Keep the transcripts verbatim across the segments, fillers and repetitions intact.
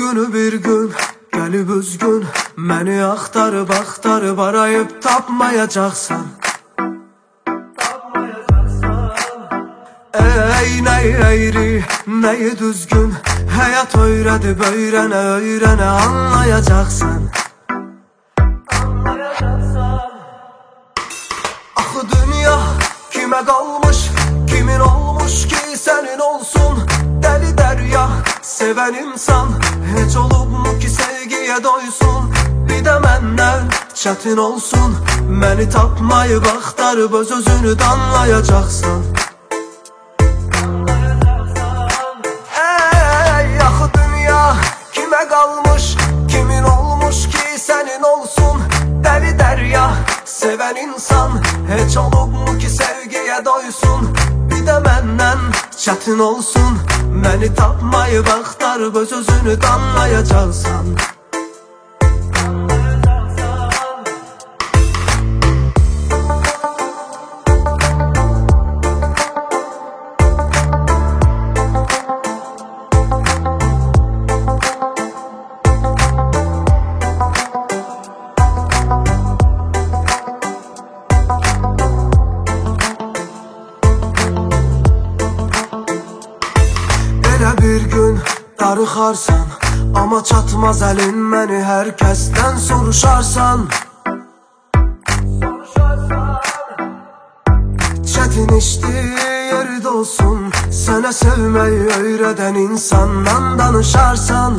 Günü bir gün gelip üzgün məni axtarıb axtarıb arayıb tapmayacaqsan. Ey nəyi əyri, nəyi düzgün, həyat öyrədib öyrənə öyrənə anlayacaqsan. Axı dünya kimə qalmış, kimin olmuş ki sənin olsun. Dəli dərya sevən insan heç olubmu ki sevgiyə doysun. Bir də məndən çətin olsun, məni tapmayıb axtarıb öz özünü danlayacaqsan. Ey axı dünya kimə qalmış, kimin olmuş ki sənin olsun. Dəli dərya sevən insan heç olubmu ki sevgiyə doysun. Bir də məndən çətin olsun, məni tapmayıb axtarıb öz özünü danlayacaqsan. Bir gün darıxarsan, amma çatmaz əlin məni hər kəsdən soruşarsan. Çətin işdir yeri dolsun, sənə sevməyi öyrədən insandan danışarsan.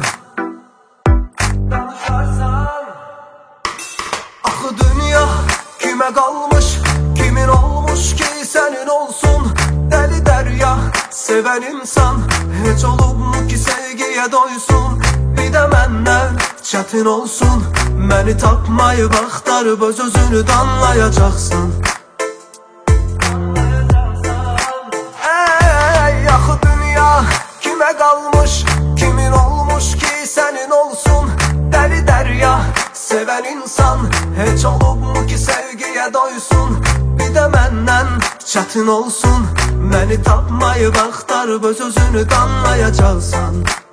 Axı dünya kimə qalmış, kimin olmuş ki sənin olsun. Dəli dərya sevən insan heç olubmu ki sevgiyə doysun. Bir də məndən çətin olsun, məni tapmayıb axtarıb öz özünü danlayacaqsan. Ey axı dünya kimə qalmış, kimin olmuş ki sənin olsun. Dəli dərya sevən insan heç olubmu ki sevgiyə doysun. Bir də məndən çətin olsun, məni tapmayıb axtarıb öz özünü danlayacaqsan.